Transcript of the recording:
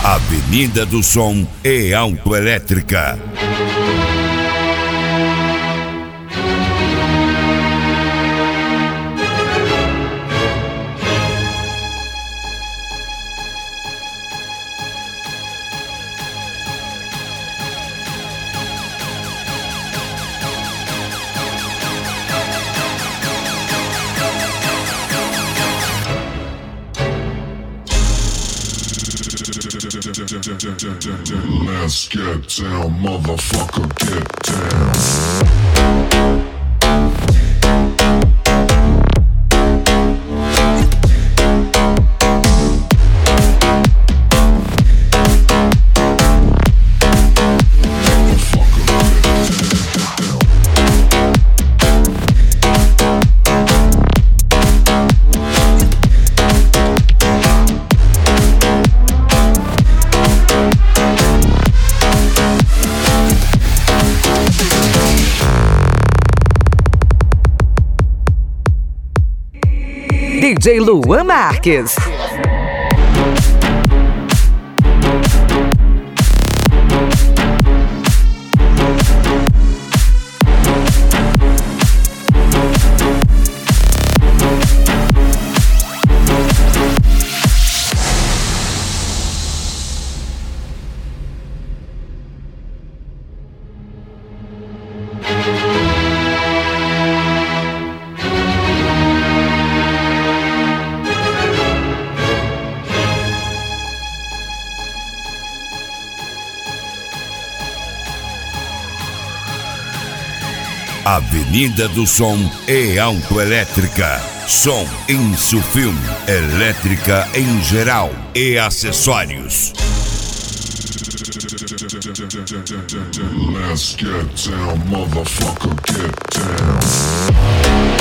Avenida do Som e Autoelétrica. Let's get down, motherfucker, get down. DJ Luan Marques. Avenida do Som e Autoelétrica. Som, Insufilm, elétrica em geral e acessórios. Let's get down, motherfucker, get down.